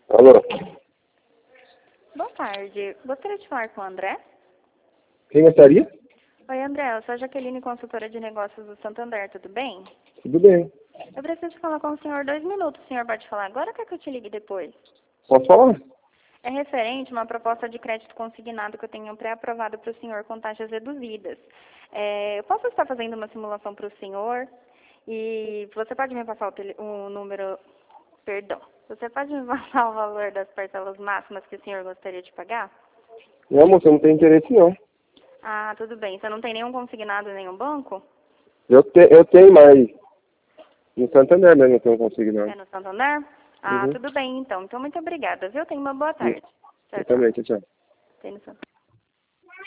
Alô? Boa tarde. Gostaria de falar com o André? Quem gostaria? Oi, André. Eu sou a Jaqueline, consultora de negócios do Santander. Tudo bem? Tudo bem. Eu preciso falar com o senhor 2 minutos. O senhor pode falar agora ou quer que eu te ligue depois? Posso falar? É referente a uma proposta de crédito consignado que eu tenho pré-aprovado para o senhor com taxas reduzidas. Eu posso estar fazendo uma simulação para o senhor e você pode me passar o número... Perdão. Você pode me passar o valor das parcelas máximas que o senhor gostaria de pagar? Não, moça, eu não tenho interesse não. Ah, tudo bem. Você não tem nenhum consignado em nenhum banco? Eu tenho, mas no Santander mesmo eu tenho consignado. É no Santander? Ah, Uhum. tudo bem então. Então, muito obrigada, viu? Tenha uma boa tarde. Eu Tchau, tchau. também, tchau. Tem no Santander.